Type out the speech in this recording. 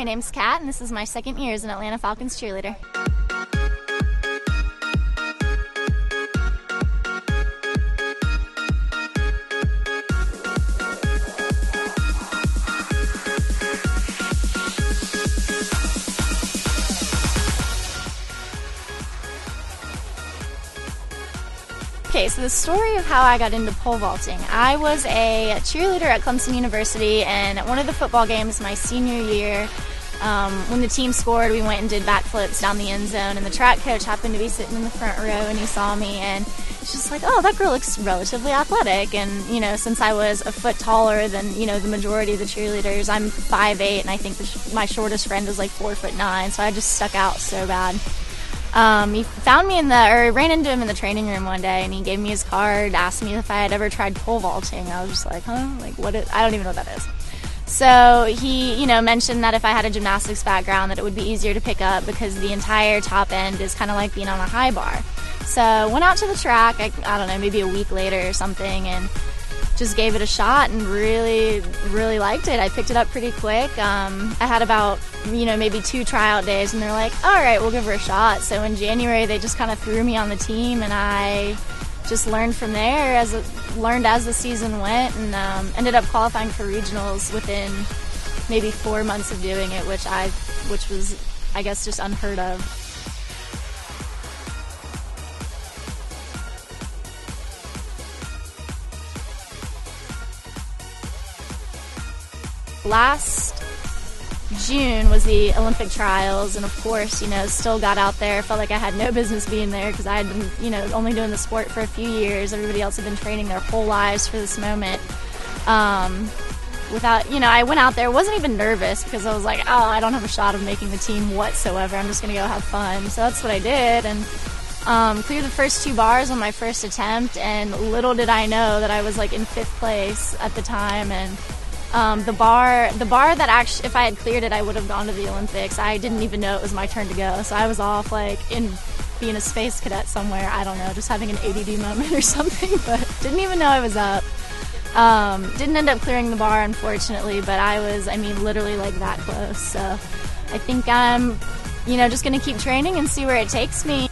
name's Kat, and this is my second year as an Atlanta Falcons cheerleader. Okay, so the story of how I got into pole vaulting. I was a cheerleader at Clemson University, and at one of the football games my senior year, when the team scored, we went and did backflips down the end zone, and the track coach happened to be sitting in the front row, and he saw me, and he's just like, oh, that girl looks relatively athletic. And, you know, since I was a foot taller than, you know, the majority of the cheerleaders, I'm 5'8", and I think my shortest friend is like 4'9", so I just stuck out so bad. He found me ran into him in the training room one day, and he gave me his card, asked me if I had ever tried pole vaulting. I was just like, huh? Like, I don't even know what that is. So he, you know, mentioned that if I had a gymnastics background, that it would be easier to pick up because the entire top end is kind of like being on a high bar. So went out to the track, I don't know, maybe a week later or something, and just gave it a shot and really, really liked it. I picked it up pretty quick. I had about, you know, maybe 2 tryout days, and they're like, all right, we'll give her a shot. So in January, they just kind of threw me on the team, and I just learned from there, learned as the season went, and ended up qualifying for regionals within maybe 4 months of doing it, which was, I guess, just unheard of. Last June was the Olympic trials, and of course, you know, still got out there. Felt like I had no business being there because I had been, you know, only doing the sport for a few years. Everybody else had been training their whole lives for this moment. Without, you know, I went out there, wasn't even nervous because I was like, oh, I don't have a shot of making the team whatsoever. I'm just going to go have fun. So that's what I did, and cleared the first 2 bars on my first attempt, and little did I know that I was like in 5th place at the time. And the bar that actually, if I had cleared it, I would have gone to the Olympics. I didn't even know it was my turn to go, so I was off like in being a space cadet somewhere. I don't know, just having an ADD moment or something, but didn't even know I was up. Didn't end up clearing the bar, unfortunately, but I was, literally like that close. So I think I'm, you know, just gonna keep training and see where it takes me.